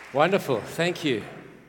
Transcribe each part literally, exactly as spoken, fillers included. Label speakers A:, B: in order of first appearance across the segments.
A: Wonderful. Thank you.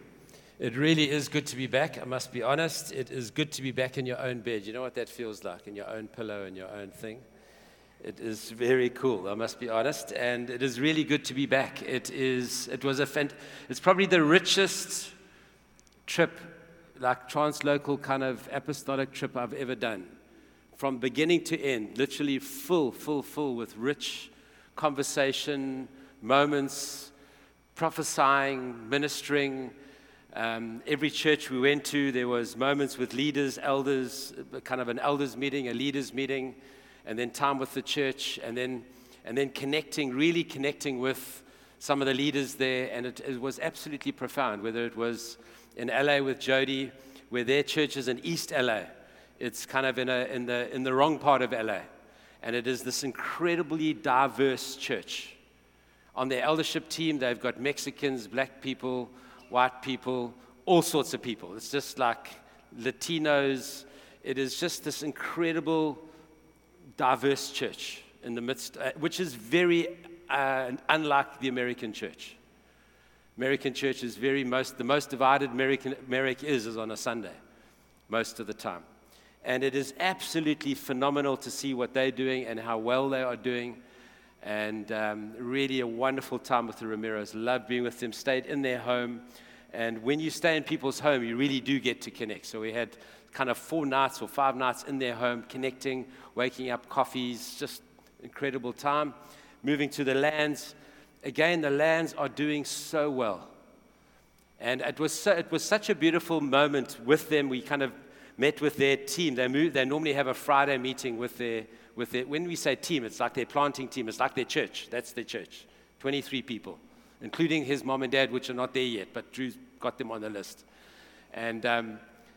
A: It really is good to be back. I must be honest. It is good to be back in your own bed. You know what that feels like, in your own pillow and your own thing? It is very cool, I must be honest. And it is really good to be back. It is, it was a, fant- it's probably the richest trip, like translocal kind of apostolic trip I've ever done. From beginning to end, literally full, full, full with rich conversation, moments, prophesying, ministering. Um, every church we went to, there was moments with leaders, elders, kind of an elders meeting, a leaders meeting, and then time with the church, and then and then connecting, really connecting with some of the leaders there, and it, it was absolutely profound. Whether it was in L A with Jody, where their church is in East L A, it's kind of in a in the in the wrong part of L A, and it is this incredibly diverse church. On their eldership team, they've got Mexicans, black people, white people, all sorts of people. It's just like Latinos. It is just this incredible, diverse church in the midst, uh, which is very uh, unlike the American church. American church is very most, the most divided American America is, is on a Sunday, most of the time. And it is absolutely phenomenal to see what they're doing and how well they are doing. And um, really a wonderful time with the Ramirez. Loved being with them, stayed in their home. And when you stay in people's home, you really do get to connect. So we had kind of four nights or five nights in their home, connecting, waking up, coffees, just incredible time. Moving to the lands. Again, the lands are doing so well. And it was so, it was such a beautiful moment with them. We kind of met with their team. They move, they normally have a Friday meeting with their With their, when we say team, it's like their planting team. It's like their church. That's their church. twenty-three people, including his mom and dad, which are not there yet, but Drew's got them on the list. And um,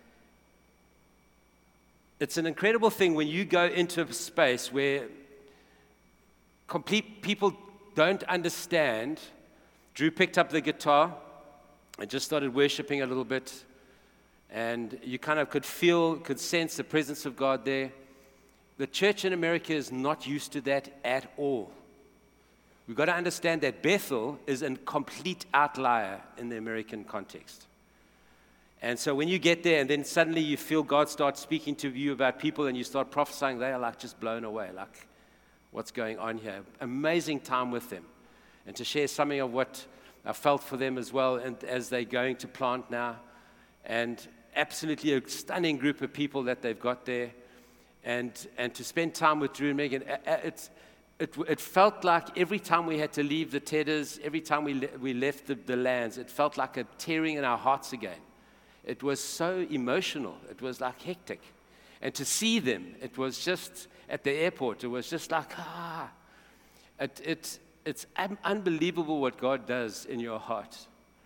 A: it's an incredible thing when you go into a space where complete people don't understand. Drew picked up the guitar and just started worshiping a little bit. And you kind of could feel, could sense the presence of God there. The church in America is not used to that at all. We've got to understand that Bethel is a complete outlier in the American context. And so when you get there and then suddenly you feel God start speaking to you about people and you start prophesying, they are like just blown away, like what's going on here. Amazing time with them. And to share something of what I felt for them as well, and as they're going to plant now. And absolutely a stunning group of people that they've got there. And and to spend time with Drew and Megan, it, it, it felt like every time we had to leave the Tedders, every time we, le- we left the, the lands, it felt like a tearing in our hearts again. It was so emotional. It was like hectic. And to see them, it was just at the airport, it was just like, ah. It, it, it's un- unbelievable what God does in your heart,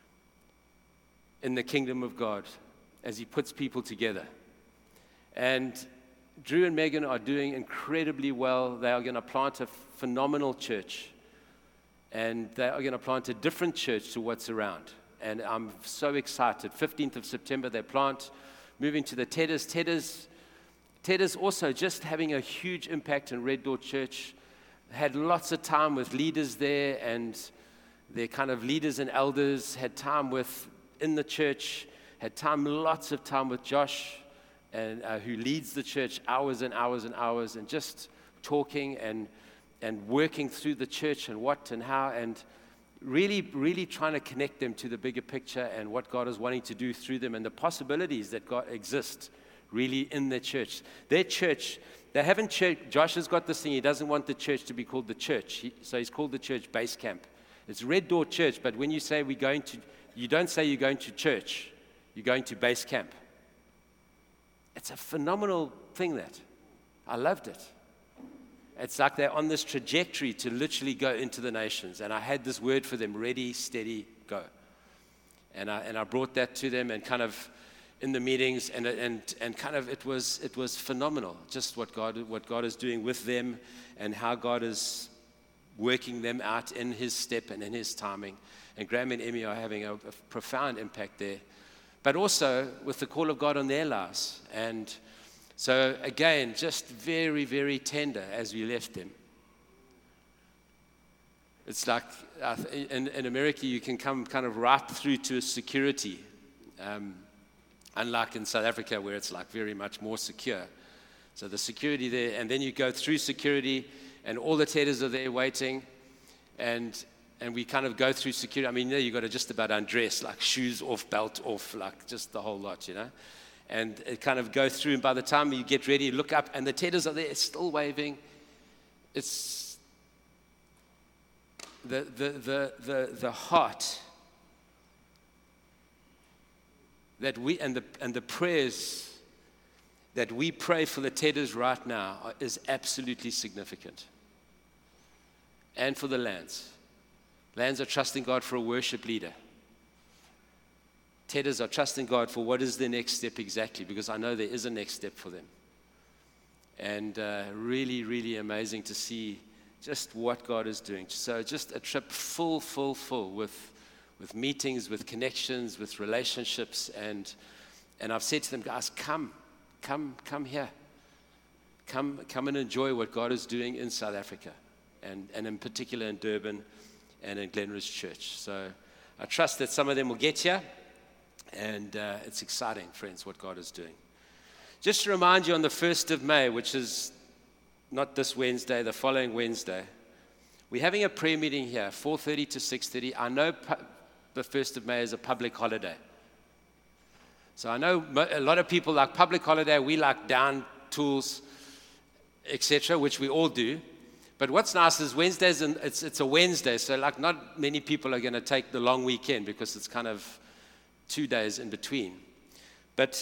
A: in the kingdom of God, as he puts people together. And Drew and Megan are doing incredibly well. They are going to plant a phenomenal church. And they are going to plant a different church to what's around. And I'm so excited. fifteenth of September, they plant, moving to the Tedders. Tedders, Tedders also just having a huge impact in Red Door Church. Had lots of time with leaders there, and their kind of leaders and elders. Had time with, in the church. Had time, lots of time with Josh, and uh, who leads the church, hours and hours and hours, and just talking and and working through the church and what and how, and really, really trying to connect them to the bigger picture and what God is wanting to do through them and the possibilities that God exist really in their church. Their church, they haven't church. Josh has got this thing. He doesn't want the church to be called the church, he, so he's called the church Base Camp. It's Red Door Church, but when you say we're going to, you don't say you're going to church. You're going to Base Camp. It's a phenomenal thing, that. I loved it. It's like they're on this trajectory to literally go into the nations. And I had this word for them, ready, steady, go. And I and I brought that to them and kind of in the meetings and and and kind of it was it was phenomenal, just what God what God is doing with them and how God is working them out in his step and in his timing. And Graham and Emmy are having a, a profound impact there. But also with the call of God on their lives. And so again, just very, very tender as we left them. It's like uh, in, in America, you can come kind of right through to a security, um, unlike in South Africa where it's like very much more secure. So the security there, and then you go through security, and all the tethers are there waiting, and and we kind of go through security. I mean, there you got to just about undress, like shoes off, belt off, like just the whole lot, you know. And it kind of go through, and by the time you get ready, look up, and the tethers are there, still waving. It's the the the the the heart that we and the and the prayers that we pray for the tethers right now is absolutely significant. And for the lands. Lands are trusting God for a worship leader. Tethers are trusting God for what is the next step exactly, because I know there is a next step for them. And uh, really, really amazing to see just what God is doing. So just a trip full, full, full with, with meetings, with connections, with relationships. And, and I've said to them, guys, come. Come, come here. Come, come and enjoy what God is doing in South Africa, and, and in particular in Durban and in Glenridge Church. So I trust that some of them will get here, and uh, it's exciting, friends, what God is doing. Just to remind you, on the first of May, which is not this Wednesday, the following Wednesday, we're having a prayer meeting here, four thirty to six thirty. I know pu- the first of May is a public holiday. So I know a lot of people like public holiday, we like down tools, et cetera, which we all do. But what's nice is Wednesdays, and it's it's a Wednesday, so like not many people are going to take the long weekend because it's kind of two days in between. But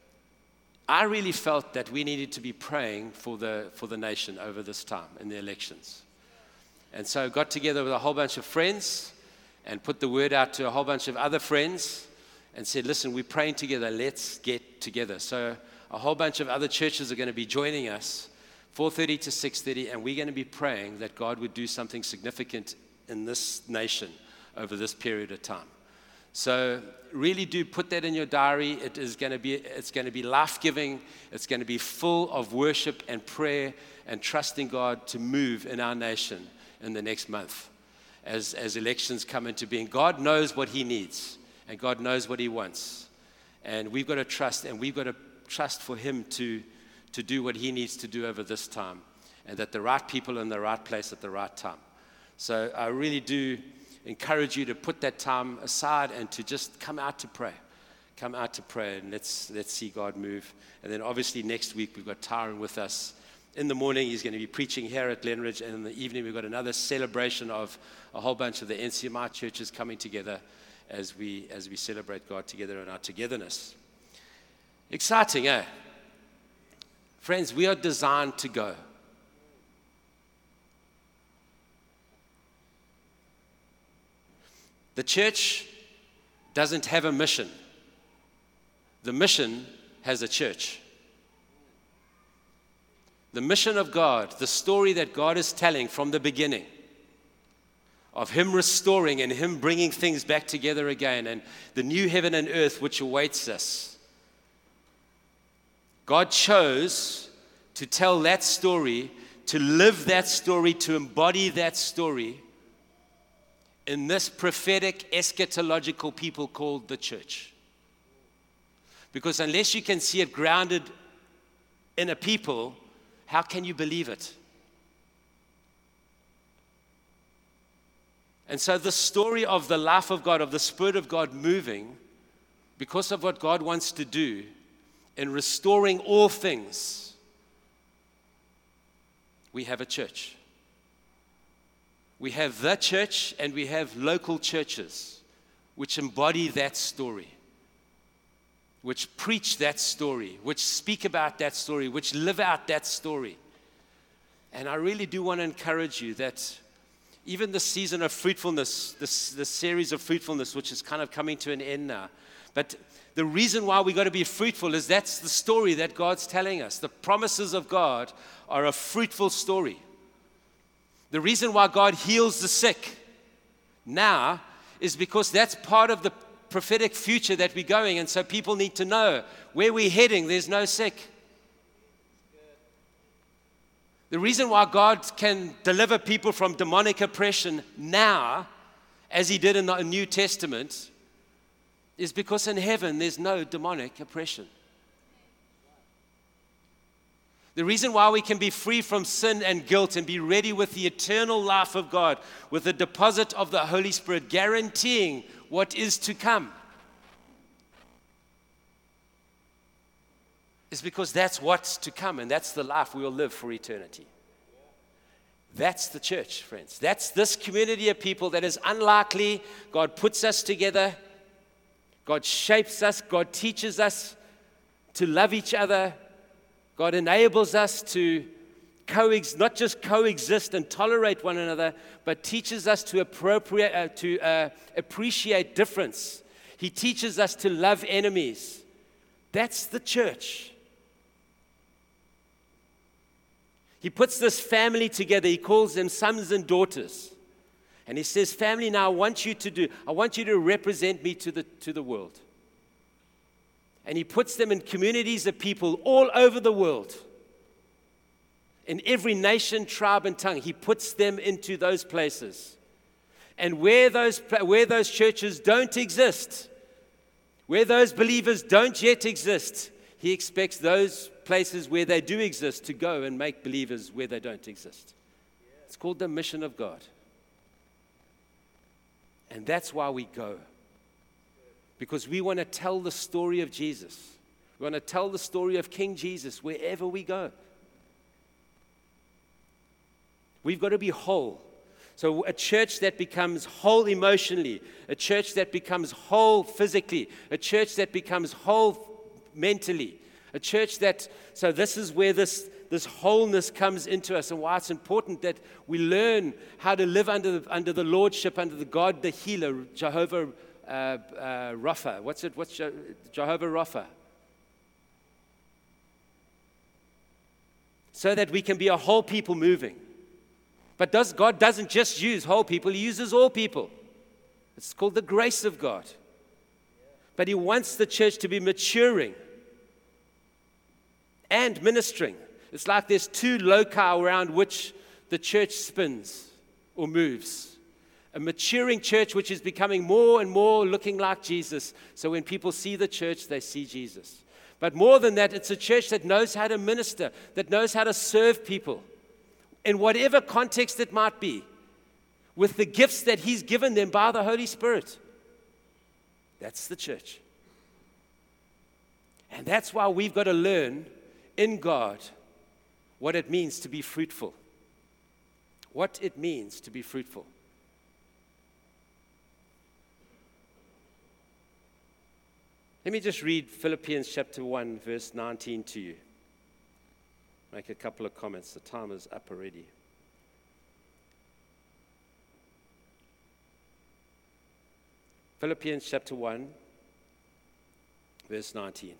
A: I really felt that we needed to be praying for the for the nation over this time in the elections. And so I got together with a whole bunch of friends and put the word out to a whole bunch of other friends and said, listen, we're praying together, let's get together. So a whole bunch of other churches are going to be joining us, four thirty to six thirty, and we're going to be praying that God would do something significant in this nation over this period of time. So really do put that in your diary. It is going to be, it's going to be life-giving. It's going to be full of worship and prayer and trusting God to move in our nation in the next month as, as elections come into being. God knows what he needs. And God knows what he wants. And we've got to trust, and we've got to trust for him to, to do what he needs to do over this time. And that the right people are in the right place at the right time. So I really do encourage you to put that time aside and to just come out to pray. Come out to pray, and let's, let's see God move. And then obviously next week we've got Tyron with us. In the morning he's going to be preaching here at Glenridge, and in the evening we've got another celebration of a whole bunch of the N C M I churches coming together as we as we celebrate God together and our togetherness. Exciting, eh? Friends, we are designed to go. The church doesn't have a mission. The mission has a church. The mission of God, the story that God is telling from the beginning, of him restoring and him bringing things back together again, and the new heaven and earth which awaits us. God chose to tell that story, to live that story, to embody that story in this prophetic, eschatological people called the church. Because unless you can see it grounded in a people, how can you believe it? And so the story of the life of God, of the Spirit of God moving, because of what God wants to do in restoring all things, we have a church. We have the church, and we have local churches which embody that story, which preach that story, which speak about that story, which live out that story. And I really do want to encourage you that even the season of fruitfulness, this, this series of fruitfulness, which is kind of coming to an end now, but the reason why we got to be fruitful is that's the story that God's telling us. The promises of God are a fruitful story. The reason why God heals the sick now is because that's part of the prophetic future that we're going, and so people need to know where we're heading. There's no sick. The reason why God can deliver people from demonic oppression now, as he did in the New Testament, is because in heaven there's no demonic oppression. The reason why we can be free from sin and guilt and be ready with the eternal life of God, with the deposit of the Holy Spirit, guaranteeing what is to come, is because that's what's to come, and that's the life we will live for eternity. That's the church, friends. That's this community of people that is unlikely. God puts us together. God shapes us. God teaches us to love each other. God enables us to coexist, not just coexist and tolerate one another, but teaches us to appropriate, uh, to uh, appreciate difference. He teaches us to love enemies. That's the church. He puts this family together. He calls them sons and daughters. And he says, family, now I want you to do, I want you to represent me to the, to the world. And he puts them in communities of people all over the world. In every nation, tribe, and tongue. He puts them into those places. And where those, where those churches don't exist, where those believers don't yet exist, he expects those places where they do exist to go and make believers where they don't exist. It's called the mission of God. And that's why we go. Because we want to tell the story of Jesus. We want to tell the story of King Jesus wherever we go. We've got to be whole. So a church that becomes whole emotionally, a church that becomes whole physically, a church that becomes whole mentally, a church that, so this is where this, this wholeness comes into us, and why it's important that we learn how to live under the, under the lordship, under the God, the healer, Jehovah Uh, uh, Rapha. What's it? What's Je- Jehovah Rapha? So that we can be a whole people moving. But does, God doesn't just use whole people, he uses all people. It's called the grace of God. But he wants the church to be maturing and ministering. It's like there's two loci around which the church spins or moves. A maturing church which is becoming more and more looking like Jesus. So when people see the church, they see Jesus. But more than that, it's a church that knows how to minister, that knows how to serve people in whatever context it might be, with the gifts that he's given them by the Holy Spirit. That's the church. And that's why we've got to learn in God what it means to be fruitful. What it means to be fruitful. Let me just read Philippians chapter one, verse nineteen to you. Make a couple of comments. The time is up already. Philippians chapter one, verse nineteen.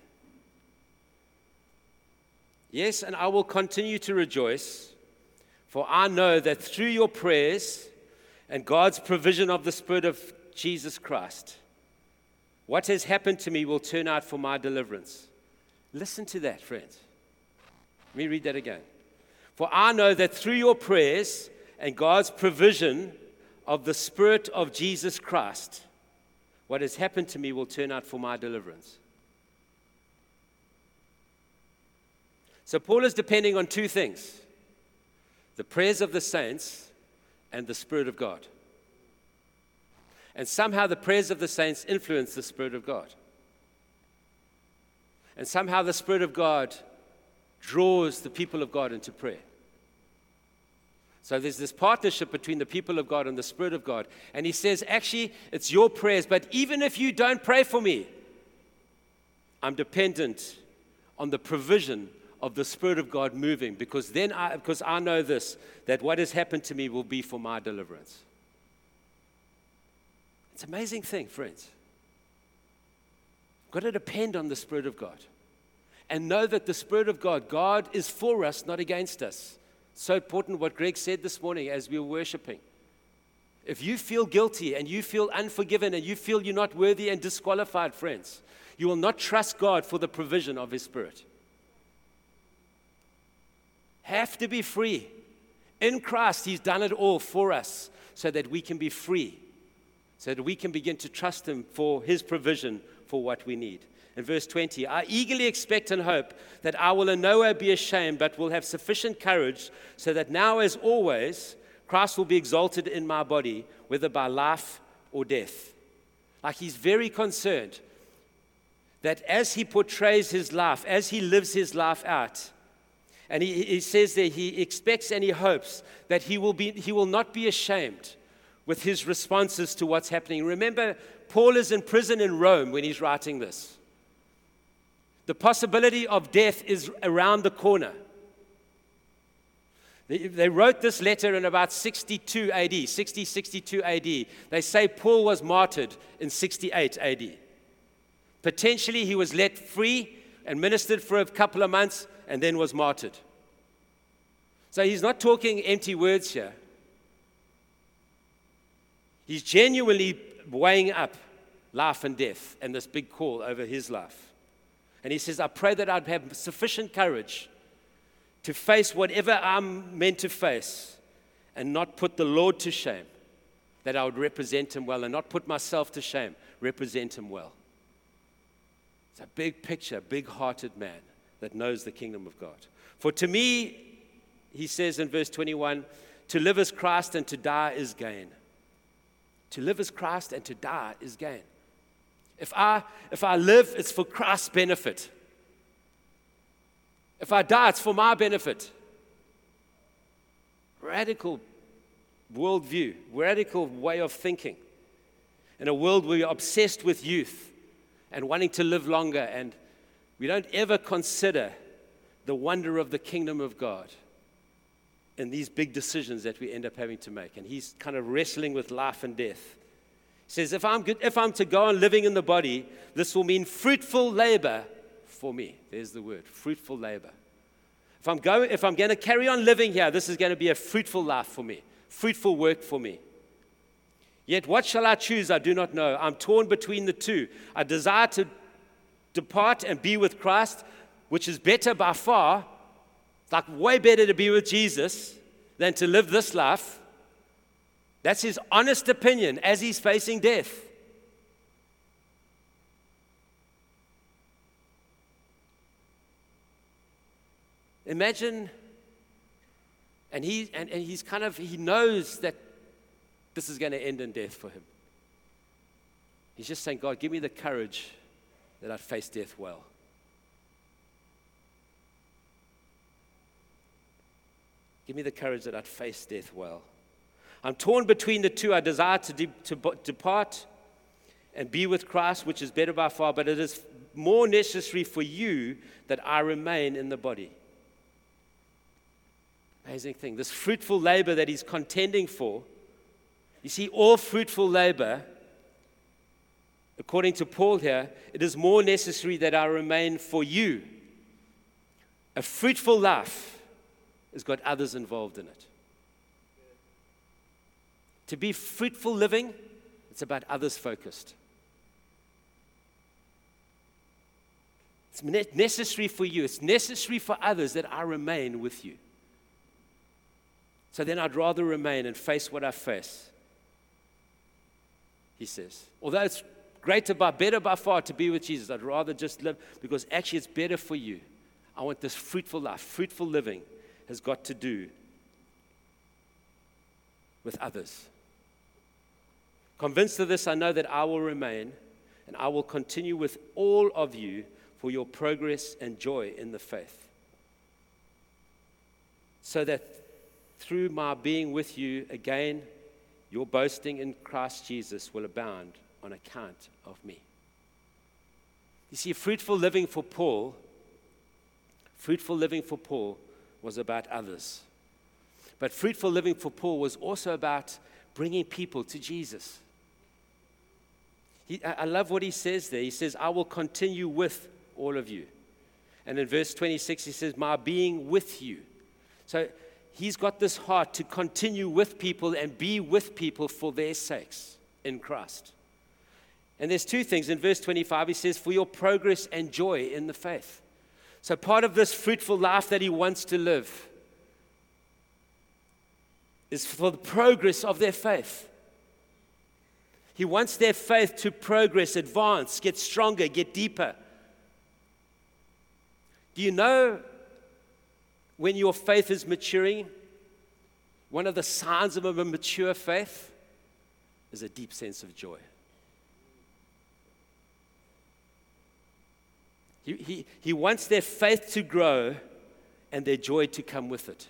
A: Yes, and I will continue to rejoice, for I know that through your prayers and God's provision of the Spirit of Jesus Christ, what has happened to me will turn out for my deliverance. Listen to that, friends. Let me read that again. For I know that through your prayers and God's provision of the Spirit of Jesus Christ, what has happened to me will turn out for my deliverance. So Paul is depending on two things: the prayers of the saints and the Spirit of God. And somehow the prayers of the saints influence the Spirit of God. And somehow the Spirit of God draws the people of God into prayer. So there's this partnership between the people of God and the Spirit of God. And he says, actually, it's your prayers, but even if you don't pray for me, I'm dependent on the provision of the Spirit of God moving, because then I, because I know this, that what has happened to me will be for my deliverance. It's an amazing thing, friends. We've got to depend on the Spirit of God and know that the Spirit of God, God is for us, not against us. So important what Greg said this morning as we were worshiping. If you feel guilty and you feel unforgiven and you feel you're not worthy and disqualified, friends, you will not trust God for the provision of His Spirit. have to be free. In Christ, he's done it all for us so that we can be free, so that we can begin to trust him for his provision for what we need. In verse twenty, I eagerly expect and hope that I will in no way be ashamed, but will have sufficient courage so that now as always, Christ will be exalted in my body, whether by life or death. Like he's very concerned that as he portrays his life, as he lives his life out, and he, he says there he expects and he hopes that he will be, he will not be ashamed with his responses to what's happening. Remember, Paul is in prison in Rome when he's writing this. The possibility of death is around the corner. They, they wrote this letter in about sixty-two A D, sixty, sixty-two A D. They say Paul was martyred in sixty-eight A D. Potentially he was let free and ministered for a couple of months and then was martyred. So he's not talking empty words here. He's genuinely weighing up life and death and this big call over his life. And he says, I pray that I'd have sufficient courage to face whatever I'm meant to face and not put the Lord to shame, that I would represent him well and not put myself to shame, represent him well. It's a big picture, big-hearted man that knows the kingdom of God. For to me, he says in verse twenty-one, to live is Christ and to die is gain. To live is Christ and to die is gain. If I, if I live, it's for Christ's benefit. If I die, it's for my benefit. Radical worldview, radical way of thinking. In a world where we're obsessed with youth and wanting to live longer, and we don't ever consider the wonder of the kingdom of God in these big decisions that we end up having to make. And he's kind of wrestling with life and death. He says, if I'm good, if I'm to go on living in the body, this will mean fruitful labor for me. There's the word, fruitful labor. If I'm going, if I'm going to carry on living here, this is going to be a fruitful life for me, fruitful work for me. Yet what shall I choose? I do not know. I'm torn between the two. I desire to depart and be with Christ, which is better by far. It's like way better to be with Jesus than to live this life. That's his honest opinion as he's facing death. Imagine, and he and, and he's kind of, he knows that this is going to end in death for him. He's just saying, God, give me the courage that I'd face death well. Give me the courage that I'd face death well. I'm torn between the two. I desire to, de- to b- depart and be with Christ, which is better by far, but it is more necessary for you that I remain in the body. Amazing thing. This fruitful labor that he's contending for. You see, all fruitful labor, according to Paul here, it is more necessary that I remain for you. A fruitful life has got others involved in it. To be fruitful living, it's about others focused. It's necessary for you. It's necessary for others that I remain with you. So then I'd rather remain and face what I face, he says. Although it's greater by, better by far to be with Jesus, I'd rather just live because actually it's better for you. I want this fruitful life. Fruitful living has got to do with others. Convinced of this, I know that I will remain and I will continue with all of you for your progress and joy in the faith, so that through my being with you again, your boasting in Christ Jesus will abound on account of me. You see, fruitful living for Paul, fruitful living for Paul was about others. But fruitful living for Paul was also about bringing people to Jesus. He, I love what he says there. He says, I will continue with all of you. And in verse twenty-six, he says, my being with you. So he's got this heart to continue with people and be with people for their sakes in Christ. And there's two things. In verse twenty-five, he says, for your progress and joy in the faith. So part of this fruitful life that he wants to live is for the progress of their faith. He wants their faith to progress, advance, get stronger, get deeper. Do you know when your faith is maturing, one of the signs of a mature faith is a deep sense of joy. He, he, he wants their faith to grow and their joy to come with it.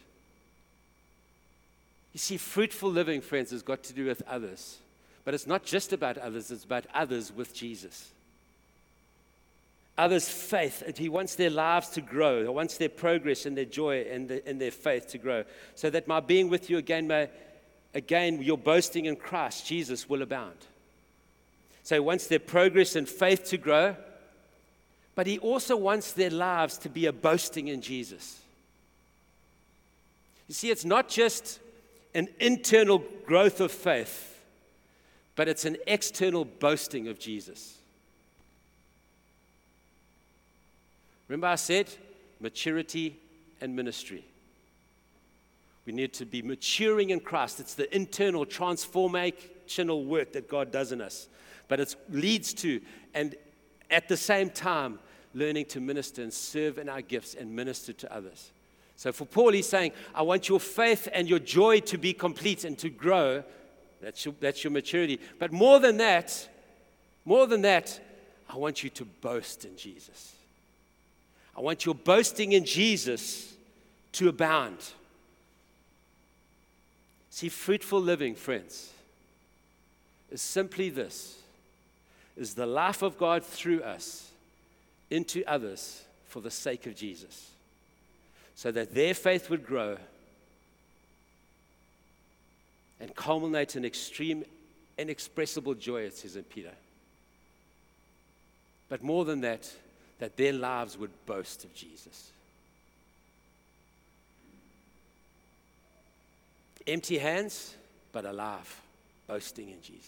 A: You see, fruitful living, friends, has got to do with others. But it's not just about others, it's about others with Jesus. Others' faith. He wants their lives to grow. He wants their progress and their joy and, the, and their faith to grow. So that my being with you again, may, again, your boasting in Christ, Jesus, will abound. So he wants their progress and faith to grow. But he also wants their lives to be a boasting in Jesus. You see, it's not just an internal growth of faith, but it's an external boasting of Jesus. Remember I said maturity and ministry. We need to be maturing in Christ. It's the internal transformational work that God does in us. But it leads to, and at the same time, learning to minister and serve in our gifts and minister to others. So for Paul, he's saying, I want your faith and your joy to be complete and to grow. That's your, that's your maturity. But more than that, more than that, I want you to boast in Jesus. I want your boasting in Jesus to abound. See, fruitful living, friends, is simply this, is the life of God through us into others for the sake of Jesus, so that their faith would grow and culminate in extreme, inexpressible joy, it says in Peter. But more than that, that their lives would boast of Jesus. Empty hands, but alive, boasting in Jesus.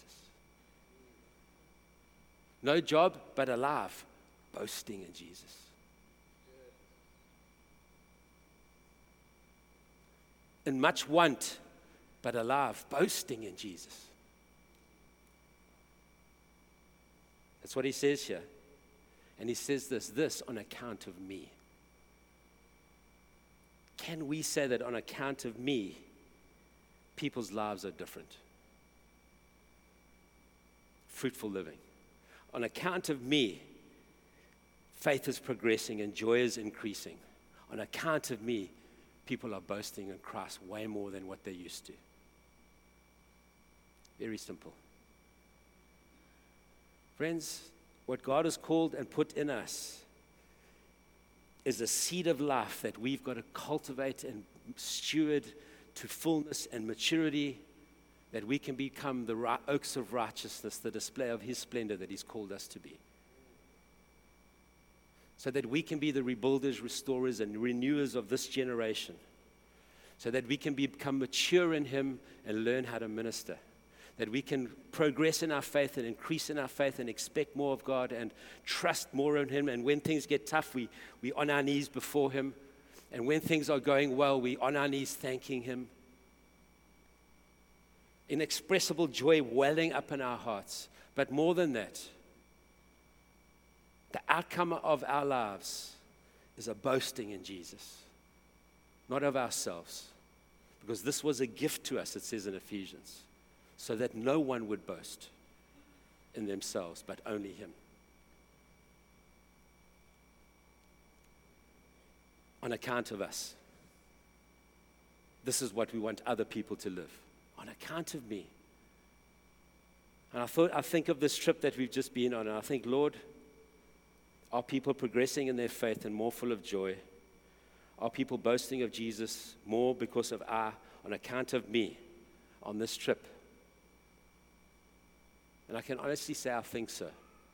A: No job, but alive, boasting in Jesus. In much want, but alive, boasting in Jesus. That's what he says here. And he says this, this on account of me. Can we say that on account of me, people's lives are different? Fruitful living. On account of me, faith is progressing and joy is increasing. On account of me, people are boasting in Christ way more than what they used to. Very simple. Friends, what God has called and put in us is a seed of life that we've got to cultivate and steward to fullness and maturity, that we can become the oaks of righteousness, the display of His splendor that He's called us to be. So that we can be the rebuilders, restorers, and renewers of this generation. So that we can become mature in Him and learn how to minister. That we can progress in our faith and increase in our faith and expect more of God and trust more in Him. And when things get tough, we, we on our knees before Him. And when things are going well, we on our knees thanking Him. Inexpressible joy welling up in our hearts. But more than that, the outcome of our lives is a boasting in Jesus, not of ourselves. Because this was a gift to us, it says in Ephesians. So that no one would boast in themselves, but only Him. On account of us. This is what we want other people to live. On account of me. And I thought, I think of this trip that we've just been on, and I think, Lord, are people progressing in their faith and more full of joy? Are people boasting of Jesus more because of our, on account of me, on this trip? And I can honestly say I think so.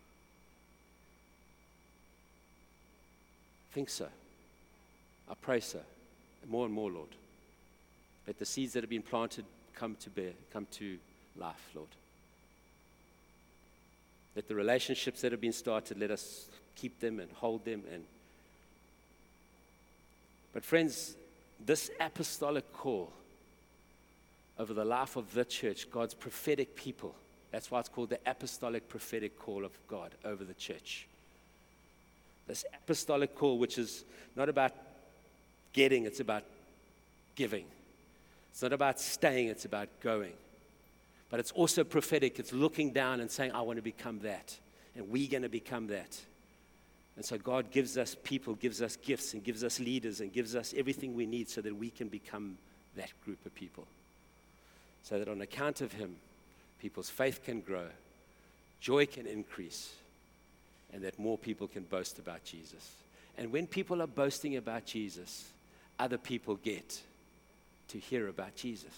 A: I think so. I pray so. More and more, Lord. Let the seeds that have been planted come to bear, come to life, Lord. Let the relationships that have been started, let us keep them and hold them. And But friends, this apostolic call over the life of the church, God's prophetic people. That's why it's called the apostolic prophetic call of God over the church. This apostolic call, which is not about getting, it's about giving. It's not about staying, it's about going. But it's also prophetic. It's looking down and saying, I want to become that. And we're going to become that. And so God gives us people, gives us gifts, and gives us leaders, and gives us everything we need so that we can become that group of people. So that on account of Him, people's faith can grow, joy can increase, and that more people can boast about Jesus. And when people are boasting about Jesus, other people get to hear about Jesus.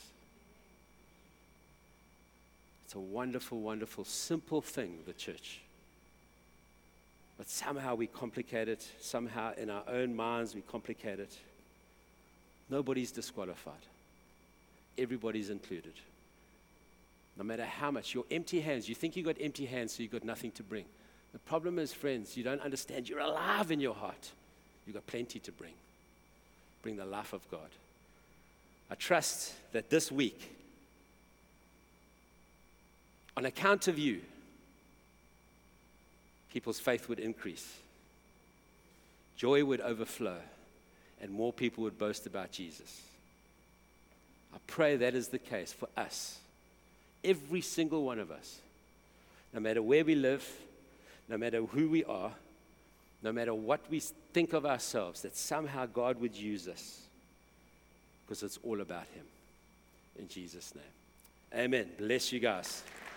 A: It's a wonderful, wonderful, simple thing, the church. But somehow we complicate it. Somehow in our own minds we complicate it. Nobody's disqualified. Everybody's included. No matter how much. Your empty hands, you think you got empty hands, so you got nothing to bring. The problem is, friends, you don't understand. You're alive in your heart. You've got plenty to bring. Bring the life of God. I trust that this week, on account of you, people's faith would increase. Joy would overflow. And more people would boast about Jesus. I pray that is the case for us. Every single one of us. No matter where we live, no matter who we are, no matter what we think of ourselves, that somehow God would use us. Because it's all about Him. In Jesus' name. Amen. Bless you guys.